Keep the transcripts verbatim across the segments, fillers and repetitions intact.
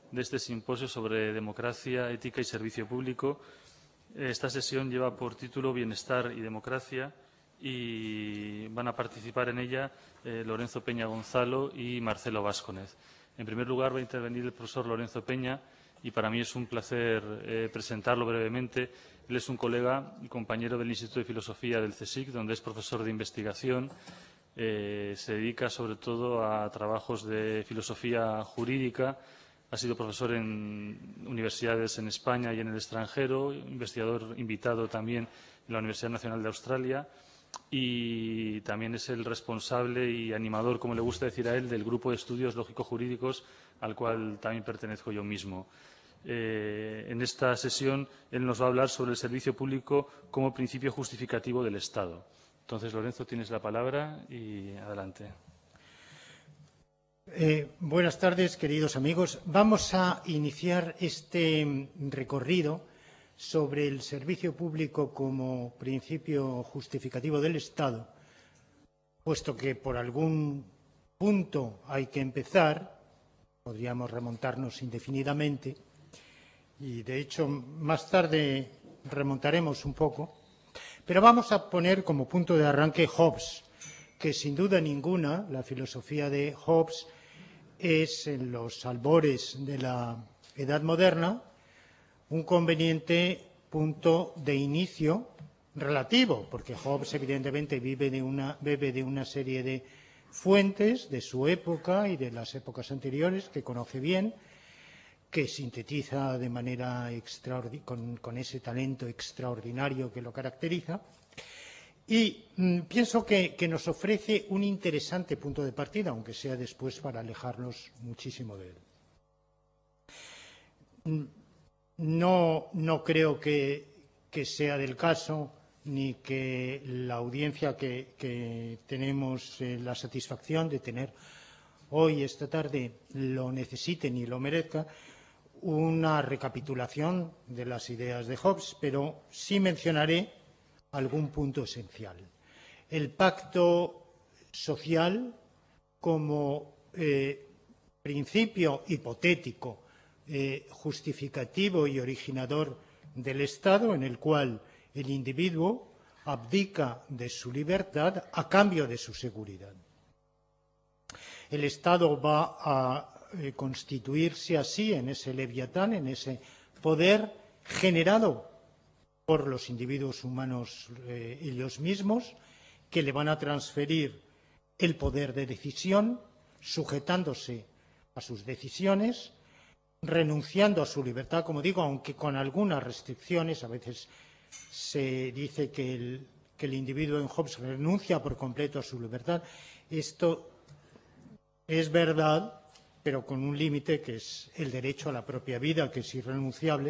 de este simposio sobre democracia, ética y servicio público. Esta sesión lleva por título Bienestar y Democracia y van a participar en ella eh, Lorenzo Peña Gonzalo y Marcelo Vásconez. En primer lugar, va a intervenir el profesor Lorenzo Peña y para mí es un placer eh, presentarlo brevemente. Él es un colega y compañero del Instituto de Filosofía del CSIC, donde es profesor de investigación. Eh, se dedica sobre todo a trabajos de filosofía jurídica. Ha sido profesor en universidades en España y en el extranjero, investigador invitado también en la Universidad Nacional de Australia y también es el responsable y animador, como le gusta decir a él, del grupo de estudios lógico-jurídicos al cual también pertenezco yo mismo. Eh, en esta sesión él nos va a hablar sobre el servicio público como principio justificativo del Estado. Entonces, Lorenzo, tienes la palabra y adelante. Eh, buenas tardes, queridos amigos. Vamos a iniciar este recorrido sobre el servicio público como principio justificativo del Estado, puesto que por algún punto hay que empezar, podríamos remontarnos indefinidamente, y de hecho más tarde remontaremos un poco, pero vamos a poner como punto de arranque Hobbes, que sin duda ninguna la filosofía de Hobbes es en los albores de la Edad Moderna un conveniente punto de inicio relativo, porque Hobbes evidentemente vive de una, bebe de una serie de fuentes de su época y de las épocas anteriores que conoce bien, que sintetiza de manera extraordinaria, con, con ese talento extraordinario que lo caracteriza. Y mmm, pienso que, que nos ofrece un interesante punto de partida, aunque sea después para alejarnos muchísimo de él. No, no creo que, que sea del caso ni que la audiencia que, que tenemos eh, la satisfacción de tener hoy, esta tarde, lo necesite ni lo merezca, una recapitulación de las ideas de Hobbes, pero sí mencionaré algún punto esencial. El pacto social como eh, principio hipotético, eh, justificativo y originador del Estado, en el cual el individuo abdica de su libertad a cambio de su seguridad. El Estado va a eh, constituirse así en ese leviatán, en ese poder generado por los individuos humanos eh, ellos mismos, que le van a transferir el poder de decisión, sujetándose a sus decisiones, renunciando a su libertad, como digo, aunque con algunas restricciones. A veces se dice que el, que el individuo en Hobbes renuncia por completo a su libertad. Esto es verdad, pero con un límite que es el derecho a la propia vida, que es irrenunciable.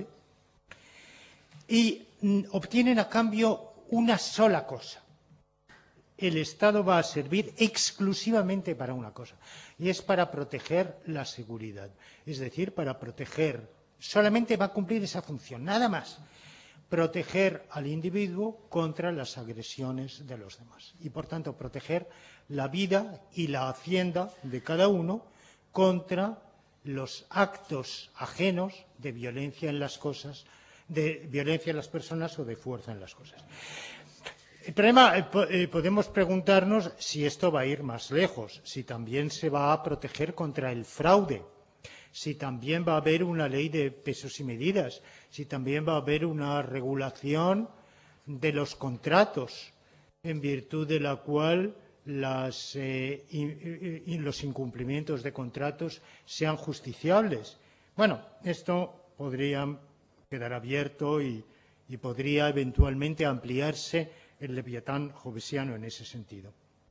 Y obtienen a cambio una sola cosa. El Estado va a servir exclusivamente para una cosa, y es para proteger la seguridad. Es decir, para proteger, solamente va a cumplir esa función, nada más. Proteger al individuo contra las agresiones de los demás. Y, por tanto, proteger la vida y la hacienda de cada uno contra los actos ajenos de violencia en las cosas, de violencia en las personas o de fuerza en las cosas. El problema, eh, podemos preguntarnos si esto va a ir más lejos, si también se va a proteger contra el fraude, si también va a haber una ley de pesos y medidas, si también va a haber una regulación de los contratos, en virtud de la cual las, eh, y, y los incumplimientos de contratos sean justiciables. Bueno, esto podría quedar abierto y, y podría eventualmente ampliarse el leviatán hobbesiano en ese sentido.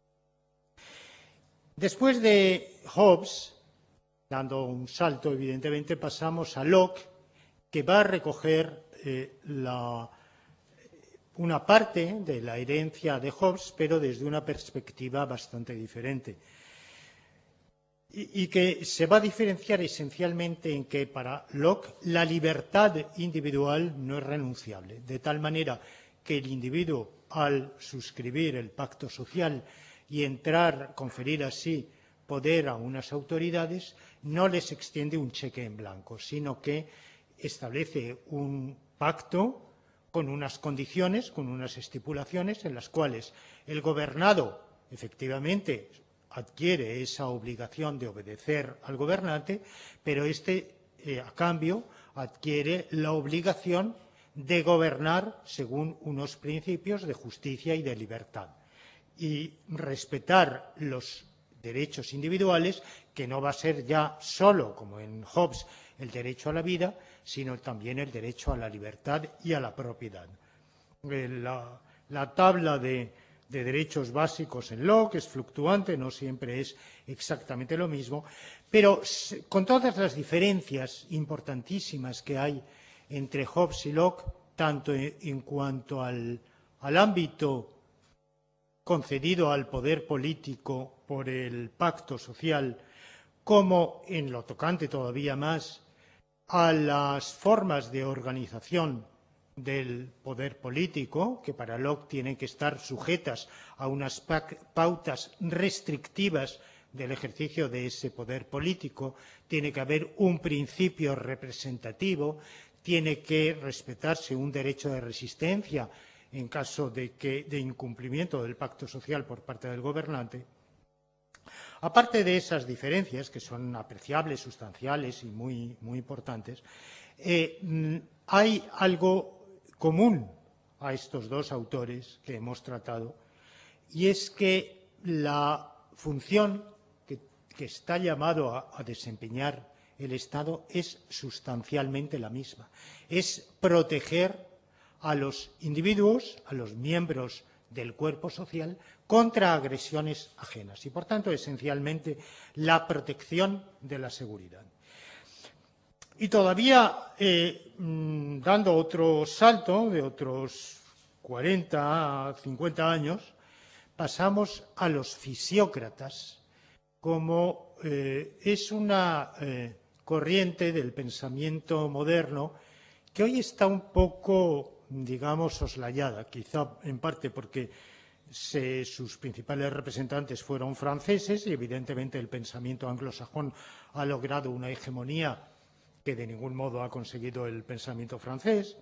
Después de Hobbes, dando un salto, evidentemente, pasamos a Locke, que va a recoger eh, la, una parte de la herencia de Hobbes, pero desde una perspectiva bastante diferente. Y, y que se va a diferenciar esencialmente en que para Locke la libertad individual no es renunciable, de tal manera que el individuo, al suscribir el pacto social y entrar, conferir así poder a unas autoridades, no les extiende un cheque en blanco, sino que establece un pacto con unas condiciones, con unas estipulaciones en las cuales el gobernado efectivamente adquiere esa obligación de obedecer al gobernante, pero éste, eh, a cambio, adquiere la obligación de gobernar según unos principios de justicia y de libertad y respetar los derechos individuales, que no va a ser ya solo, como en Hobbes, el derecho a la vida, sino también el derecho a la libertad y a la propiedad. La, la tabla de, de derechos básicos en Locke es fluctuante, no siempre es exactamente lo mismo, pero con todas las diferencias importantísimas que hay entre Hobbes y Locke, tanto en cuanto al, al ámbito concedido al poder político por el pacto social, como en lo tocante todavía más a las formas de organización del poder político, que para Locke tienen que estar sujetas a unas pautas restrictivas del ejercicio de ese poder político, tiene que haber un principio representativo, tiene que respetarse un derecho de resistencia en caso de, que, de incumplimiento del pacto social por parte del gobernante. Aparte de esas diferencias, que son apreciables, sustanciales y muy, muy importantes, eh, hay algo común a estos dos autores que hemos tratado, y es que la función que, que está llamado a, a desempeñar el Estado es sustancialmente la misma. Es proteger a los individuos, a los miembros del cuerpo social, contra agresiones ajenas y, por tanto, esencialmente, la protección de la seguridad. Y todavía, eh, dando otro salto de otros cuarenta a cincuenta años, pasamos a los fisiócratas, como eh, es una eh, corriente del pensamiento moderno que hoy está un poco, digamos, soslayada, quizá en parte porque se, sus principales representantes fueron franceses y, evidentemente, el pensamiento anglosajón ha logrado una hegemonía que de ningún modo ha conseguido el pensamiento francés,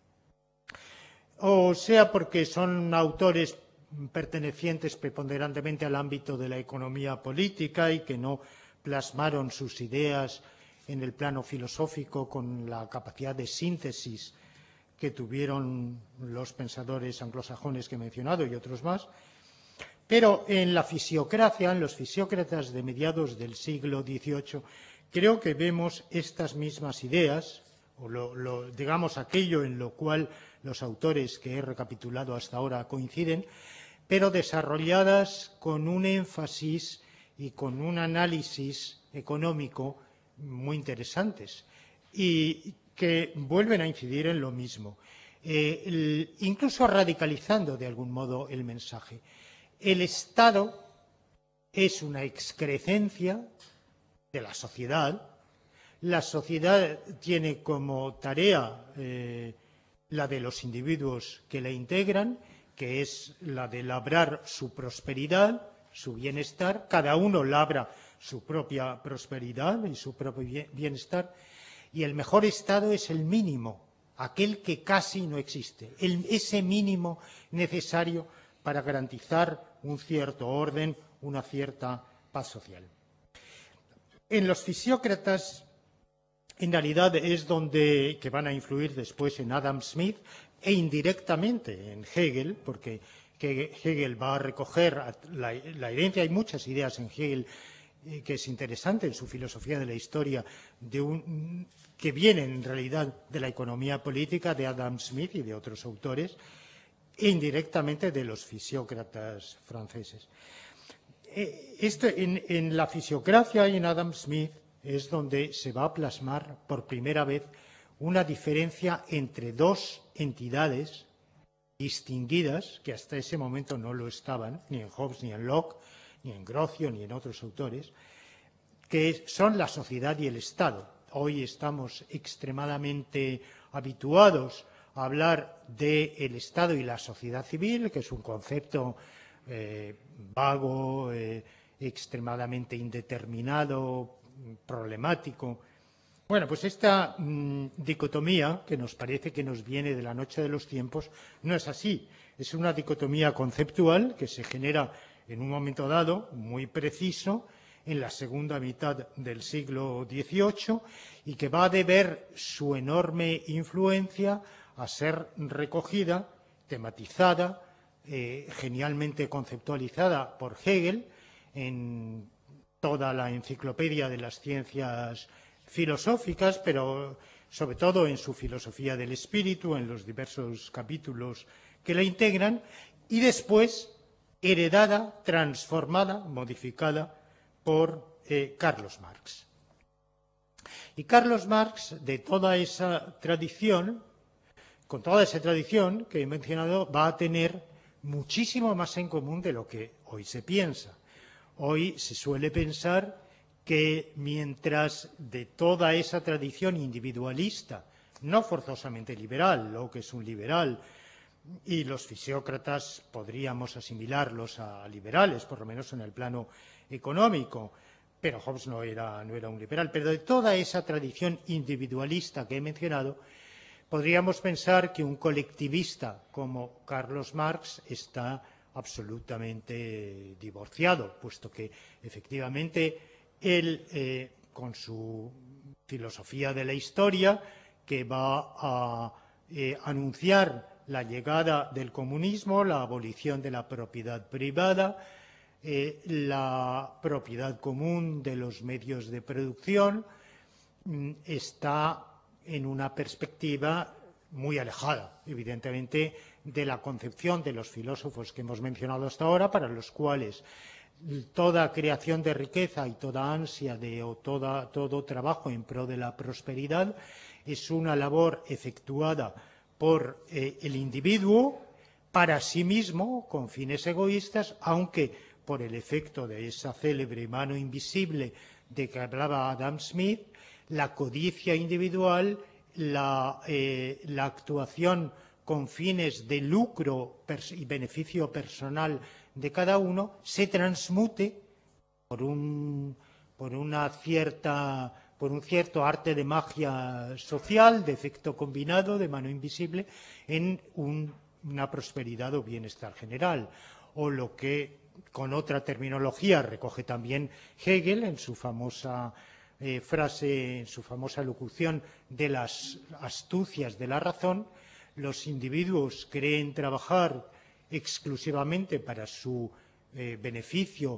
o sea porque son autores pertenecientes preponderantemente al ámbito de la economía política y que no plasmaron sus ideas en el plano filosófico con la capacidad de síntesis que tuvieron los pensadores anglosajones que he mencionado y otros más. Pero en la fisiocracia, en los fisiócratas de mediados del siglo dieciocho, creo que vemos estas mismas ideas, o lo, lo, digamos aquello en lo cual los autores que he recapitulado hasta ahora coinciden, pero desarrolladas con un énfasis y con un análisis económico muy interesantes y que vuelven a incidir en lo mismo, eh, el, incluso radicalizando de algún modo el mensaje. El Estado es una excrecencia de la sociedad. La sociedad tiene como tarea eh, la de los individuos que la integran, que es la de labrar su prosperidad, su bienestar. Cada uno labra su propia prosperidad y su propio bienestar. Y el mejor Estado es el mínimo, aquel que casi no existe, el, ese mínimo necesario para garantizar un cierto orden, una cierta paz social. En los fisiócratas, en realidad, es donde que van a influir después en Adam Smith e indirectamente en Hegel, porque Hegel va a recoger la, la herencia. Hay muchas ideas en Hegel eh, que es interesante en su filosofía de la historia, de un, que vienen en realidad de la economía política de Adam Smith y de otros autores, e indirectamente de los fisiócratas franceses. Eh, esto, en, en la fisiocracia y en Adam Smith es donde se va a plasmar por primera vez una diferencia entre dos entidades distinguidas, que hasta ese momento no lo estaban, ni en Hobbes, ni en Locke, ni en Grocio, ni en otros autores, que son la sociedad y el Estado. Hoy estamos extremadamente habituados a hablar del Estado y la sociedad civil, que es un concepto eh, vago, eh, extremadamente indeterminado, problemático. Bueno, pues esta mmm, dicotomía, que nos parece que nos viene de la noche de los tiempos, no es así. Es una dicotomía conceptual que se genera en un momento dado, muy preciso, en la segunda mitad del siglo dieciocho, y que va a deber su enorme influencia a ser recogida, tematizada, eh, genialmente conceptualizada por Hegel en toda la enciclopedia de las ciencias filosóficas, pero sobre todo en su filosofía del espíritu, en los diversos capítulos que la integran, y después heredada, transformada, modificada por eh, Carlos Marx. Y Carlos Marx, de toda esa tradición, con toda esa tradición que he mencionado, va a tener muchísimo más en común de lo que hoy se piensa. Hoy se suele pensar que mientras de toda esa tradición individualista, no forzosamente liberal, Locke es un liberal, y los fisiócratas podríamos asimilarlos a liberales, por lo menos en el plano económico, pero Hobbes no era, no era un liberal, pero de toda esa tradición individualista que he mencionado, podríamos pensar que un colectivista como Carlos Marx está absolutamente divorciado, puesto que efectivamente él, eh, con su filosofía de la historia, que va a eh, anunciar la llegada del comunismo, la abolición de la propiedad privada, eh, la propiedad común de los medios de producción, está en una perspectiva muy alejada, evidentemente, de la concepción de los filósofos que hemos mencionado hasta ahora, para los cuales toda creación de riqueza y toda ansia de, o toda, todo trabajo en pro de la prosperidad es una labor efectuada por eh, el individuo para sí mismo, con fines egoístas, aunque por el efecto de esa célebre mano invisible de que hablaba Adam Smith, la codicia individual, la, eh, la actuación con fines de lucro y beneficio personal de cada uno, se transmute por un, por una cierta, por un cierto arte de magia social, de efecto combinado, de mano invisible, en un, una prosperidad o bienestar general. O lo que, con otra terminología, recoge también Hegel en su famosa eh, frase, en su famosa locución de las astucias de la razón: los individuos creen trabajar exclusivamente para su eh, beneficio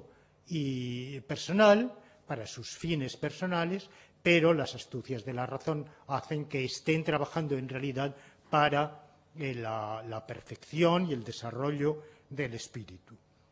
y personal, para sus fines personales, pero las astucias de la razón hacen que estén trabajando en realidad para eh, la, la perfección y el desarrollo del espíritu.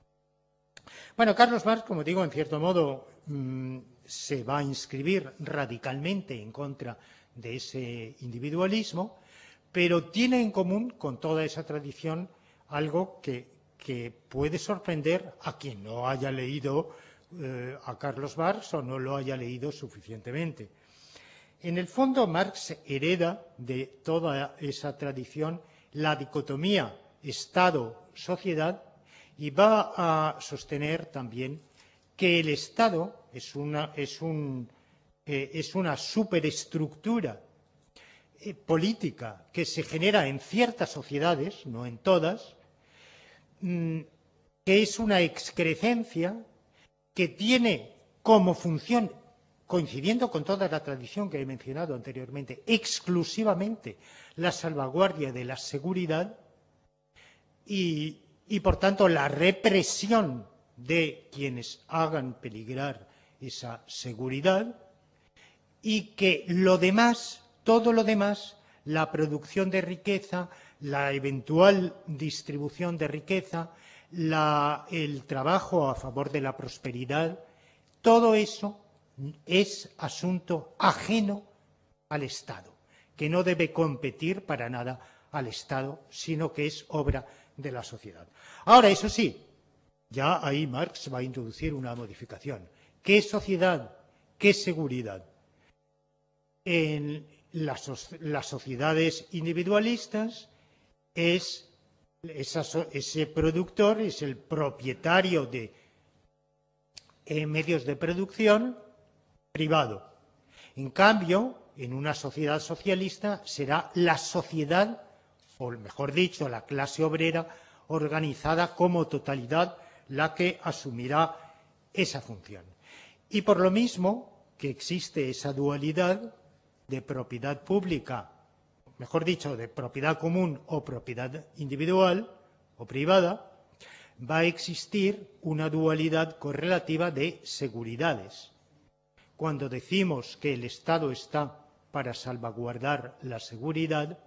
Bueno, Carlos Marx, como digo, en cierto modo mmm, se va a inscribir radicalmente en contra de ese individualismo, pero tiene en común con toda esa tradición algo que, que puede sorprender a quien no haya leído eh, a Carlos Marx o no lo haya leído suficientemente. En el fondo, Marx hereda de toda esa tradición la dicotomía Estado-sociedad y va a sostener también que el Estado es una, es un, eh, es una superestructura eh, política que se genera en ciertas sociedades, no en todas, mmm, que es una excrecencia que tiene como función, coincidiendo con toda la tradición que he mencionado anteriormente, exclusivamente la salvaguardia de la seguridad y, y por tanto, la represión de quienes hagan peligrar esa seguridad, y que lo demás, todo lo demás, la producción de riqueza, la eventual distribución de riqueza, la, el trabajo a favor de la prosperidad, todo eso es asunto ajeno al Estado, que no debe competir para nada al Estado, sino que es obra de la sociedad. Ahora, eso sí, ya ahí Marx va a introducir una modificación. ¿Qué sociedad? ¿Qué seguridad? En las, las sociedades individualistas es esa, ese productor es el propietario de eh, medios de producción privado. En cambio, en una sociedad socialista será la sociedad, o mejor dicho, la clase obrera organizada como totalidad la que asumirá esa función. Y por lo mismo que existe esa dualidad de propiedad pública, mejor dicho, de propiedad común o propiedad individual o privada, va a existir una dualidad correlativa de seguridades. Cuando decimos que el Estado está para salvaguardar la seguridad,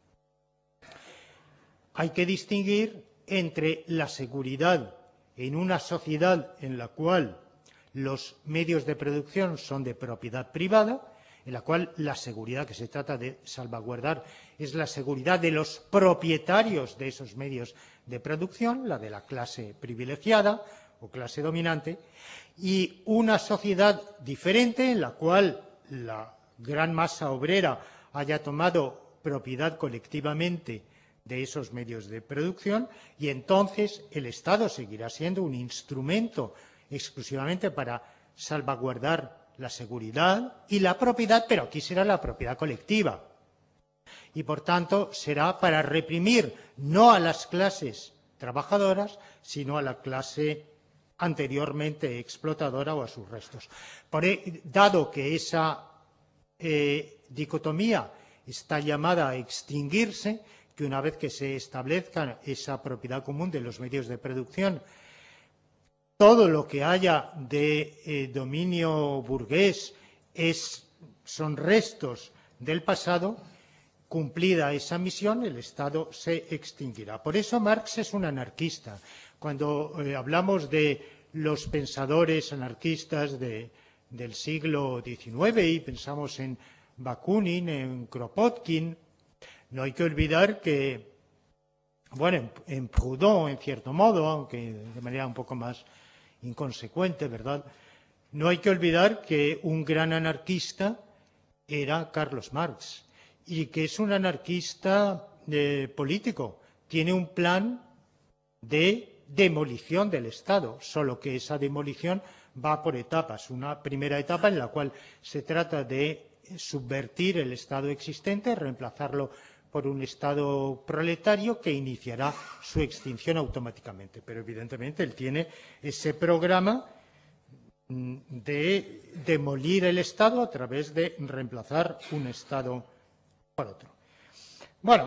hay que distinguir entre la seguridad en una sociedad en la cual los medios de producción son de propiedad privada, en la cual la seguridad que se trata de salvaguardar es la seguridad de los propietarios de esos medios de producción, la de la clase privilegiada o clase dominante, y una sociedad diferente en la cual la gran masa obrera haya tomado propiedad colectivamente de esos medios de producción, y entonces el Estado seguirá siendo un instrumento exclusivamente para salvaguardar la seguridad y la propiedad, pero aquí será la propiedad colectiva. Y, por tanto, será para reprimir no a las clases trabajadoras, sino a la clase anteriormente explotadora o a sus restos. Por, dado que esa eh, dicotomía está llamada a extinguirse, que una vez que se establezca esa propiedad común de los medios de producción, todo lo que haya de eh, dominio burgués es, son restos del pasado. Cumplida esa misión, el Estado se extinguirá. Por eso Marx es un anarquista. Cuando eh, hablamos de los pensadores anarquistas de, del siglo diecinueve y pensamos en Bakunin, en Kropotkin, no hay que olvidar que, bueno, en, en Proudhon, en cierto modo, aunque de manera un poco más inconsecuente, ¿verdad? No hay que olvidar que un gran anarquista era Carlos Marx y que es un anarquista eh, político. Tiene un plan de demolición del Estado, solo que esa demolición va por etapas. Una primera etapa en la cual se trata de subvertir el Estado existente, reemplazarlo por un Estado proletario que iniciará su extinción automáticamente. Pero, evidentemente, él tiene ese programa de demolir el Estado a través de reemplazar un Estado por otro. Bueno,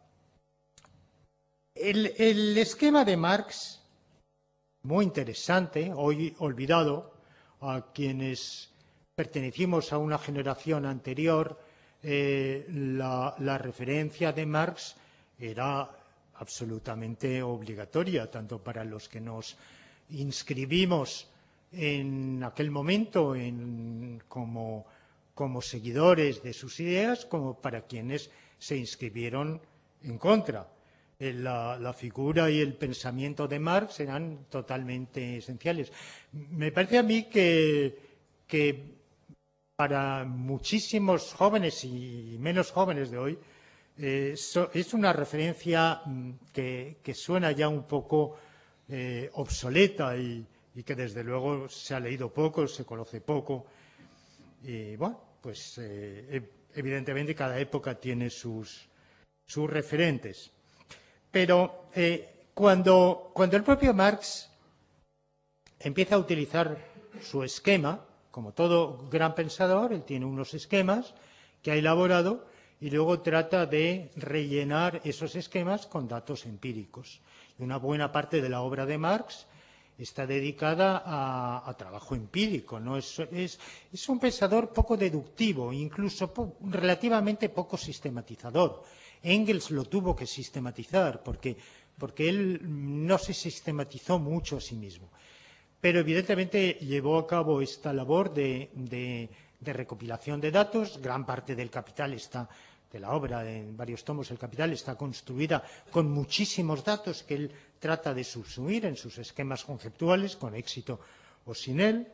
el, el esquema de Marx, muy interesante, hoy olvidado, a quienes pertenecimos a una generación anterior, eh, la, la referencia de Marx era absolutamente obligatoria, tanto para los que nos inscribimos en aquel momento en, como, como seguidores de sus ideas, como para quienes se inscribieron en contra. La, la figura y el pensamiento de Marx eran totalmente esenciales. Me parece a mí que, que para muchísimos jóvenes y menos jóvenes de hoy eh, so, es una referencia que, que suena ya un poco eh, obsoleta y, y que desde luego se ha leído poco, se conoce poco. Y bueno, pues eh, evidentemente cada época tiene sus, sus referentes. Pero eh, cuando, cuando el propio Marx empieza a utilizar su esquema, como todo gran pensador, él tiene unos esquemas que ha elaborado y luego trata de rellenar esos esquemas con datos empíricos. Y una buena parte de la obra de Marx está dedicada a, a trabajo empírico, ¿no? Es, es, es un pensador poco deductivo, incluso po, relativamente poco sistematizador. Engels lo tuvo que sistematizar porque, porque él no se sistematizó mucho a sí mismo. Pero evidentemente llevó a cabo esta labor de, de, de recopilación de datos. Gran parte del Capital está, de la obra en varios tomos, el Capital está construida con muchísimos datos que él trata de subsumir en sus esquemas conceptuales, con éxito o sin él,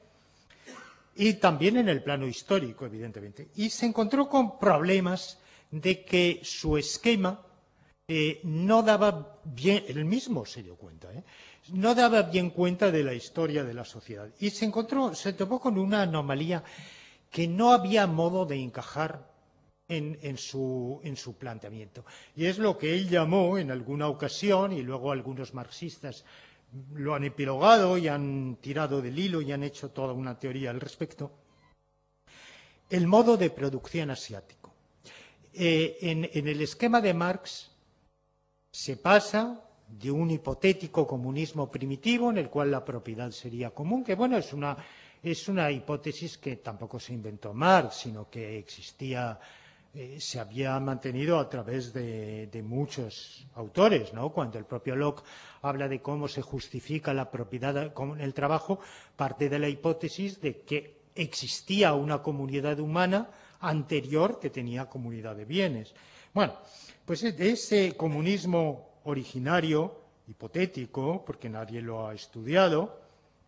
y también en el plano histórico, evidentemente. Y se encontró con problemas de que su esquema eh, no daba bien, él mismo se dio cuenta, ¿eh? no daba bien cuenta de la historia de la sociedad. Y se encontró, se topó con una anomalía que no había modo de encajar en, en, su, en su planteamiento. Y es lo que él llamó en alguna ocasión, y luego algunos marxistas lo han epilogado y han tirado del hilo y han hecho toda una teoría al respecto, el modo de producción asiático. Eh, en, en el esquema de Marx se pasa de un hipotético comunismo primitivo en el cual la propiedad sería común, que bueno, es una, es una hipótesis que tampoco se inventó Marx, sino que existía, eh, se había mantenido a través de, de muchos autores, ¿no? Cuando el propio Locke habla de cómo se justifica la propiedad con el trabajo, parte de la hipótesis de que existía una comunidad humana anterior que tenía comunidad de bienes. Bueno, pues de ese comunismo originario, hipotético, porque nadie lo ha estudiado,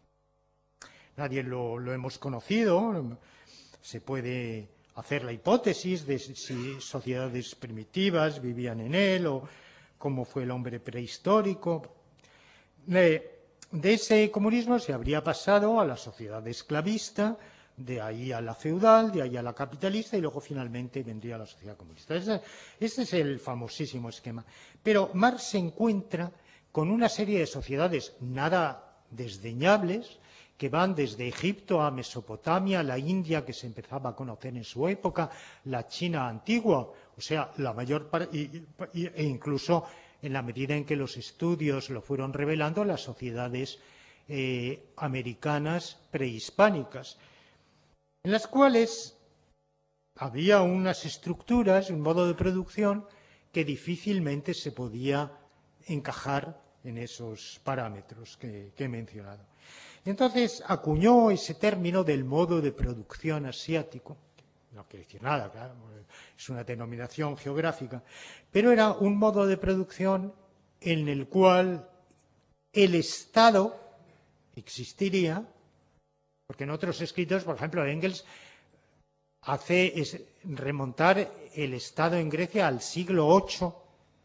nadie lo, lo hemos conocido, se puede hacer la hipótesis de si sociedades primitivas vivían en él o cómo fue el hombre prehistórico. De, de ese comunismo se habría pasado a la sociedad esclavista, de ahí a la feudal, de ahí a la capitalista y luego finalmente vendría la sociedad comunista. Ese, ese es el famosísimo esquema. Pero Marx se encuentra con una serie de sociedades nada desdeñables que van desde Egipto a Mesopotamia, la India que se empezaba a conocer en su época, la China antigua, o sea, la mayor parte, e incluso en la medida en que los estudios lo fueron revelando, las sociedades eh, americanas prehispánicas, en las cuales había unas estructuras, un modo de producción que difícilmente se podía encajar en esos parámetros que, que he mencionado. Entonces acuñó ese término del modo de producción asiático, no quiere decir nada, claro, es una denominación geográfica, pero era un modo de producción en el cual el Estado existiría, porque en otros escritos, por ejemplo, Engels hace es remontar el Estado en Grecia al siglo ocho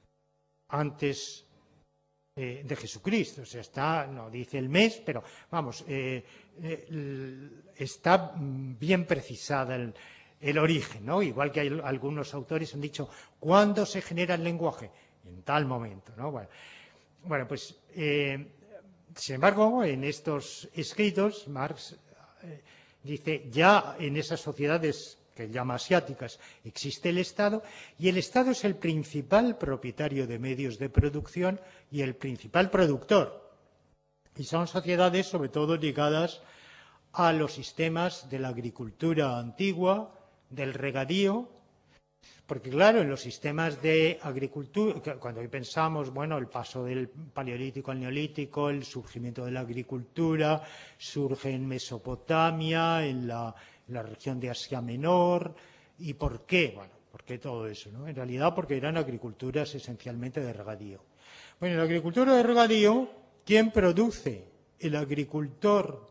antes eh, de Jesucristo. O sea, está, no dice el mes, pero vamos, eh, eh, está bien precisada el, el origen, ¿no? Igual que hay, algunos autores han dicho, ¿cuándo se genera el lenguaje? En tal momento, ¿no? Bueno, bueno pues, eh, sin embargo, en estos escritos, Marx dice, ya en esas sociedades que llama asiáticas existe el Estado, y el Estado es el principal propietario de medios de producción y el principal productor. Y son sociedades sobre todo ligadas a los sistemas de la agricultura antigua, del regadío, porque claro, en los sistemas de agricultura, cuando hoy pensamos, bueno, el paso del paleolítico al neolítico, el surgimiento de la agricultura, surge en Mesopotamia, en la, en la región de Asia Menor, ¿y por qué? Bueno, ¿por qué todo eso, no? En realidad porque eran agriculturas esencialmente de regadío. Bueno, en la agricultura de regadío, ¿quién produce? El agricultor,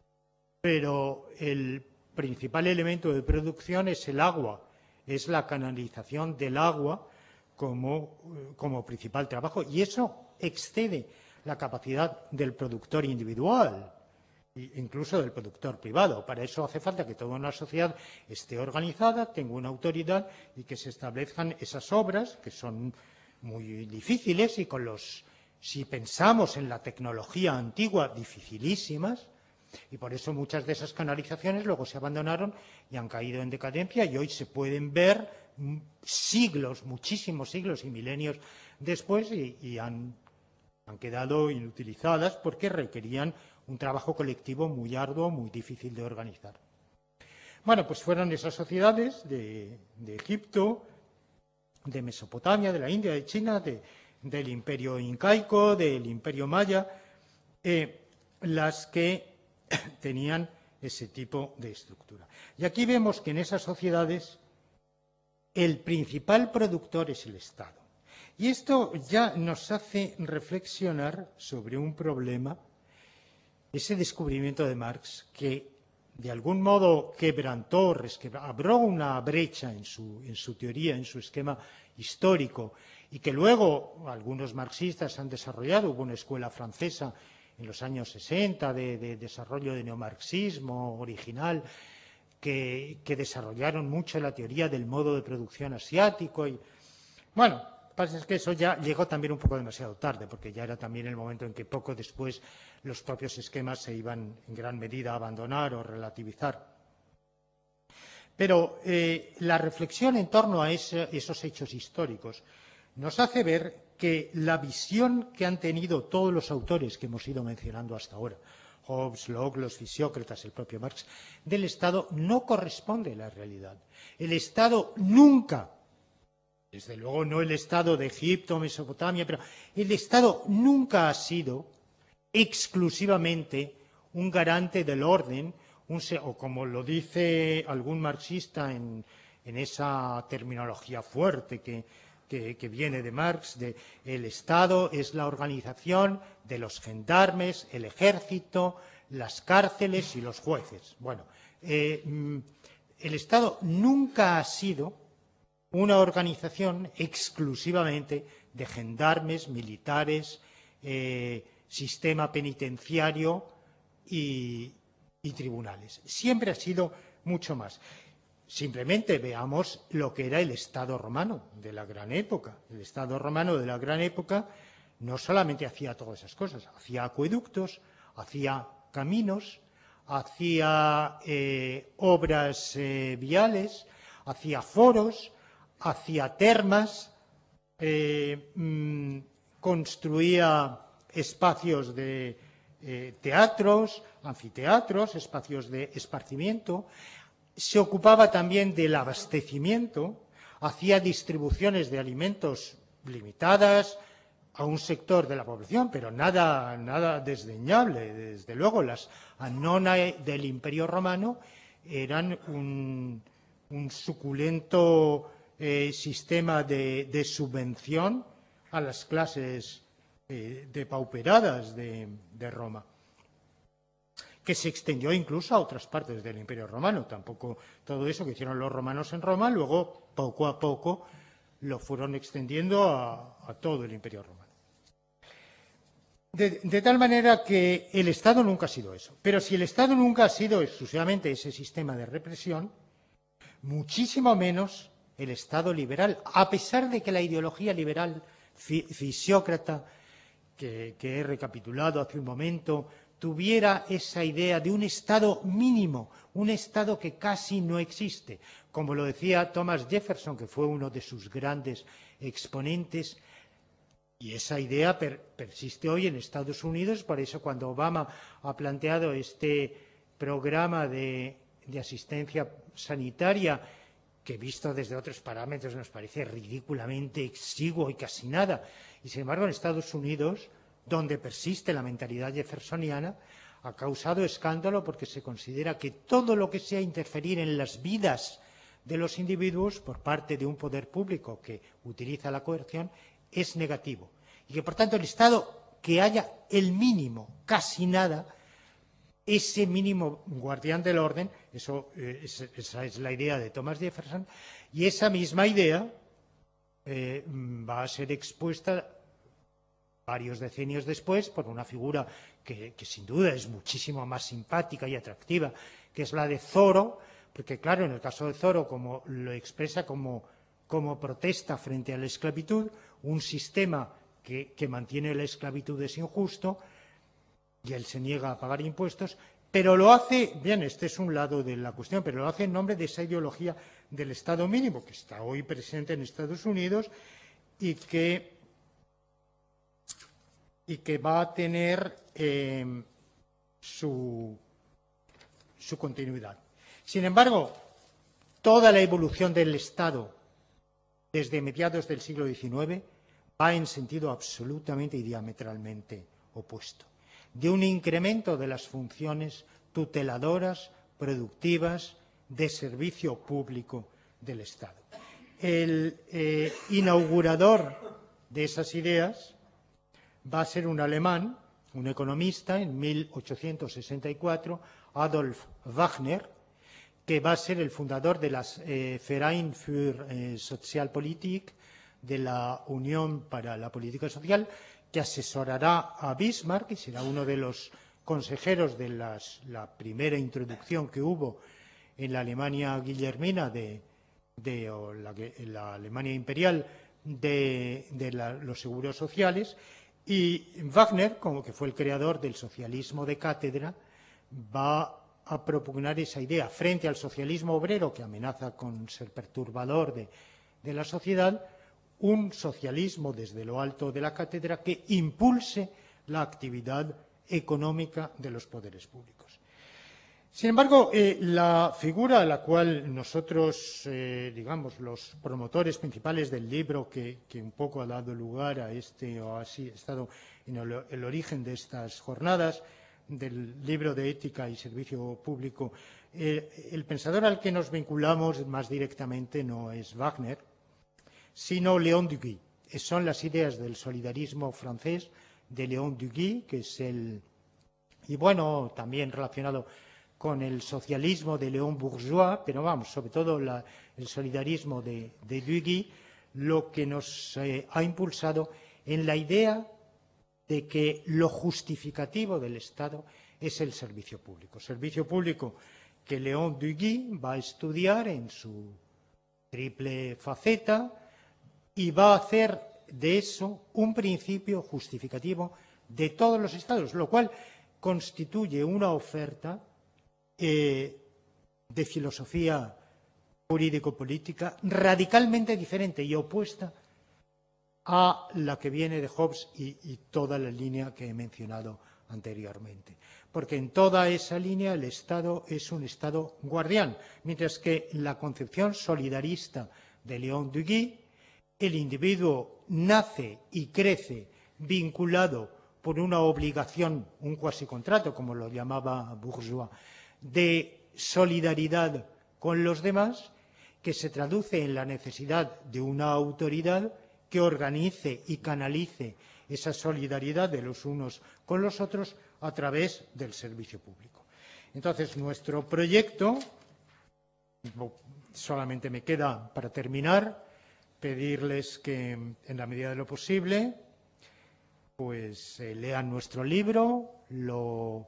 pero el principal elemento de producción es el agua. Es la canalización del agua como, como principal trabajo. Y eso excede la capacidad del productor individual, incluso del productor privado. Para eso hace falta que toda una sociedad esté organizada, tenga una autoridad y que se establezcan esas obras, que son muy difíciles y con los, si pensamos en la tecnología antigua, dificilísimas. Y por eso muchas de esas canalizaciones luego se abandonaron y han caído en decadencia y hoy se pueden ver siglos, muchísimos siglos y milenios después y, y han, han quedado inutilizadas porque requerían un trabajo colectivo muy arduo, muy difícil de organizar. Bueno, pues fueron esas sociedades de, de Egipto, de Mesopotamia, de la India, de China, de, del imperio incaico, del imperio maya, eh, las que tenían ese tipo de estructura. Y aquí vemos que en esas sociedades el principal productor es el Estado. Y esto ya nos hace reflexionar sobre un problema, ese descubrimiento de Marx, que de algún modo quebrantó, abrió una brecha en su, en su teoría, en su esquema histórico, y que luego algunos marxistas han desarrollado. Hubo una escuela francesa en los años sesenta de, de desarrollo de neomarxismo original que, que desarrollaron mucho la teoría del modo de producción asiático. Y, bueno, lo que pasa es que eso ya llegó también un poco demasiado tarde, porque ya era también el momento en que poco después los propios esquemas se iban en gran medida a abandonar o relativizar. Pero eh, la reflexión en torno a ese, esos hechos históricos nos hace ver que la visión que han tenido todos los autores que hemos ido mencionando hasta ahora, Hobbes, Locke, los fisiócratas, el propio Marx, del Estado no corresponde a la realidad. El Estado nunca, desde luego no el Estado de Egipto, Mesopotamia, pero el Estado nunca ha sido exclusivamente un garante del orden, un, o como lo dice algún marxista en, en esa terminología fuerte que, que, que viene de Marx, de el Estado es la organización de los gendarmes, el ejército, las cárceles y los jueces. Bueno, eh, el Estado nunca ha sido una organización exclusivamente de gendarmes, militares, eh, sistema penitenciario y, y tribunales. Siempre ha sido mucho más. Simplemente veamos lo que era el Estado romano de la gran época. El Estado romano de la gran época no solamente hacía todas esas cosas, hacía acueductos, hacía caminos, hacía eh, obras eh, viales, hacía foros, hacía termas, eh, mmm, construía espacios de eh, teatros, anfiteatros, espacios de esparcimiento. Se ocupaba también del abastecimiento, hacía distribuciones de alimentos limitadas a un sector de la población, pero nada, nada desdeñable. Desde luego, las anonae del Imperio Romano eran un, un suculento eh, sistema de, de subvención a las clases eh, depauperadas de, de Roma, que se extendió incluso a otras partes del Imperio Romano. Tampoco todo eso que hicieron los romanos en Roma, luego, poco a poco, lo fueron extendiendo a, a todo el Imperio Romano. De, de tal manera que el Estado nunca ha sido eso. Pero si el Estado nunca ha sido exclusivamente ese sistema de represión, muchísimo menos el Estado liberal, a pesar de que la ideología liberal fisiócrata, que, que he recapitulado hace un momento, tuviera esa idea de un Estado mínimo, un Estado que casi no existe. Como lo decía Thomas Jefferson, que fue uno de sus grandes exponentes, y esa idea per, persiste hoy en Estados Unidos. Por eso, cuando Obama ha planteado este programa de, de asistencia sanitaria, que visto desde otros parámetros nos parece ridículamente exiguo y casi nada, y sin embargo en Estados Unidos, donde persiste la mentalidad jeffersoniana, ha causado escándalo porque se considera que todo lo que sea interferir en las vidas de los individuos por parte de un poder público que utiliza la coerción es negativo. Y que, por tanto, el Estado, que haya el mínimo, casi nada, ese mínimo guardián del orden, eso, eh, es, esa es la idea de Thomas Jefferson, y esa misma idea eh, va a ser expuesta varios decenios después por una figura que, que sin duda es muchísimo más simpática y atractiva, que es la de Thoreau, porque claro, en el caso de Thoreau, como lo expresa como, como protesta frente a la esclavitud, un sistema que, que mantiene la esclavitud es injusto, y él se niega a pagar impuestos, pero lo hace, bien, este es un lado de la cuestión, pero lo hace en nombre de esa ideología del Estado mínimo, que está hoy presente en Estados Unidos y que y que va a tener eh, su, su continuidad. Sin embargo, toda la evolución del Estado desde mediados del siglo diecinueve va en sentido absolutamente y diametralmente opuesto, de un incremento de las funciones tuteladoras, productivas, de servicio público del Estado. El eh, inaugurador de esas ideas va a ser un alemán, un economista, en mil ochocientos sesenta y cuatro, Adolf Wagner, que va a ser el fundador de la eh, Verein für eh, Sozialpolitik, de la Unión para la Política Social, que asesorará a Bismarck y será uno de los consejeros de las, la primera introducción que hubo en la Alemania guillermina, de, de, o la, la Alemania imperial, de, de la, los seguros sociales. Y Wagner, como que fue el creador del socialismo de cátedra, va a propugnar esa idea frente al socialismo obrero, que amenaza con ser perturbador de, de la sociedad, un socialismo desde lo alto de la cátedra que impulse la actividad económica de los poderes públicos. Sin embargo, eh, la figura a la cual nosotros, eh, digamos, los promotores principales del libro que, que un poco ha dado lugar a este, o ha estado en el, el origen de estas jornadas, del libro de Ética y Servicio Público, eh, el pensador al que nos vinculamos más directamente no es Wagner, sino Léon Duguay. Son las ideas del solidarismo francés de Léon Duguay, que es el, y bueno, también relacionado con el socialismo de Léon Bourgeois, pero vamos, sobre todo la, el solidarismo de, de Duguay, lo que nos eh, ha impulsado en la idea de que lo justificativo del Estado es el servicio público. Servicio público que Léon Duguay va a estudiar en su triple faceta y va a hacer de eso un principio justificativo de todos los Estados, lo cual constituye una oferta eh, de filosofía jurídico-política radicalmente diferente y opuesta a la que viene de Hobbes y, y toda la línea que he mencionado anteriormente. Porque en toda esa línea el Estado es un Estado guardián, mientras que la concepción solidarista de Léon Duguay, el individuo nace y crece vinculado por una obligación, un cuasicontrato, como lo llamaba Bourgeois, de solidaridad con los demás, que se traduce en la necesidad de una autoridad que organice y canalice esa solidaridad de los unos con los otros a través del servicio público. Entonces, nuestro proyecto, solamente me queda para terminar, pedirles que, en la medida de lo posible, pues eh, lean nuestro libro lo,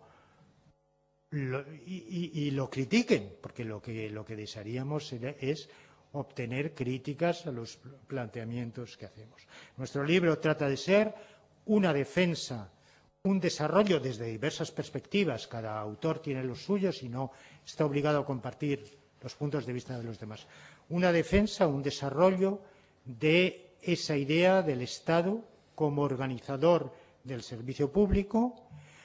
lo, y, y, y lo critiquen, porque lo que, lo que desearíamos es obtener críticas a los planteamientos que hacemos. Nuestro libro trata de ser una defensa, un desarrollo desde diversas perspectivas. Cada autor tiene los suyos y no está obligado a compartir los puntos de vista de los demás. Una defensa, un desarrollo de esa idea del Estado como organizador del servicio público,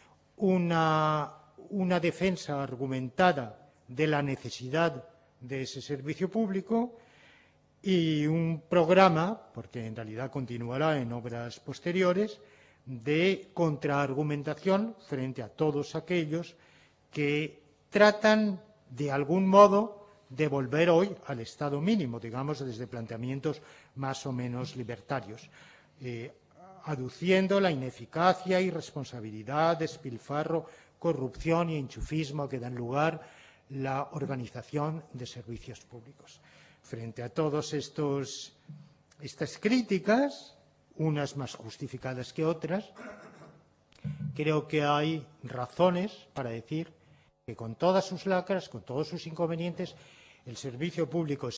una, una defensa argumentada de la necesidad de ese servicio público y un programa, porque en realidad continuará en obras posteriores, de contraargumentación frente a todos aquellos que tratan de algún modo de volver hoy al estado mínimo, digamos, desde planteamientos más o menos libertarios, eh, aduciendo la ineficacia, irresponsabilidad, despilfarro, corrupción y enchufismo que dan lugar la organización de servicios públicos. Frente a todas estas críticas, unas más justificadas que otras, creo que hay razones para decir que con todas sus lacras, con todos sus inconvenientes, el servicio público